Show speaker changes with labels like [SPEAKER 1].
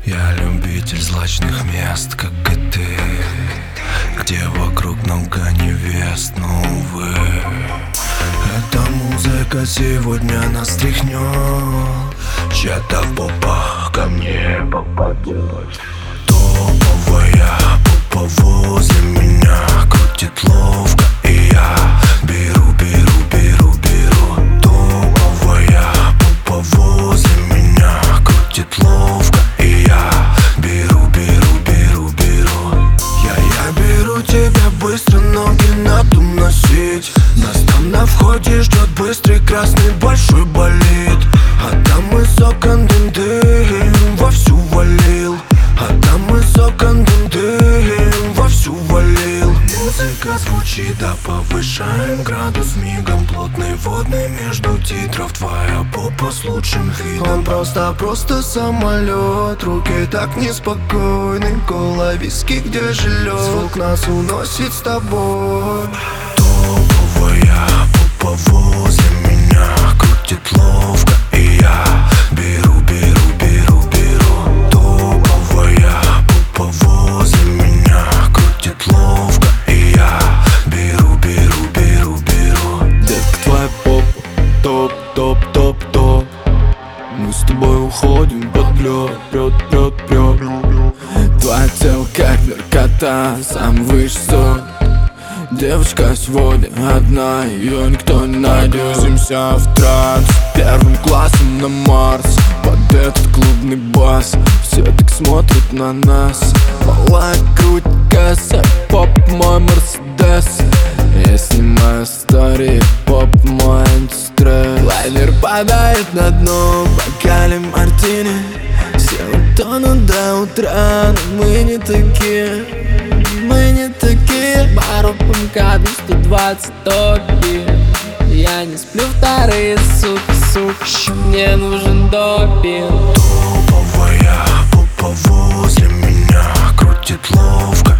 [SPEAKER 1] Я любитель злачных мест, как и ты, где вокруг много невест, но, увы, эта музыка сегодня нас тряхнет. Чья-то попа ко мне попадет. Топовая попа возле меня крутит ловко, и я беру. Топовая попа возле меня крутит ловко, и я беру. Я беру тебя быстро, ноги надо носить. Нас там на входе ждет быстрый красный большой болид. А там из окон дым вовсю валил. А там из окон дым вовсю валил. Музыка звучит, да повышаем градус мигом. Плотный водный между титров, твоя попа с лучшим видом. Он просто самолет, руки так неспокойны. Кола, виски, где жилет, звук нас уносит с тобой. Топовая попа возле меня крутит ловко, и я беру. Топовая попа возле меня крутит ловко, и я беру.
[SPEAKER 2] Детка, твоя попа топ. Мы с тобой уходим под лед, прет. Твое тело как наркота, сам высший. Девочка сегодня одна, ее никто не найдет. Грузимся в транс, первым классом на Марс. Под этот клубный бас все так смотрят на нас. Малая круть, касса, поп мой Мерседес. Я снимаю стори, поп мой антистресс. Лайнер падает на дно, бокале мартини. Все утонут до утра, но мы не такие.
[SPEAKER 3] Бару МК 220 топит. Я не сплю вторые сутки, мне нужен допинг.
[SPEAKER 1] Топовая попа возле меня крутит ловко,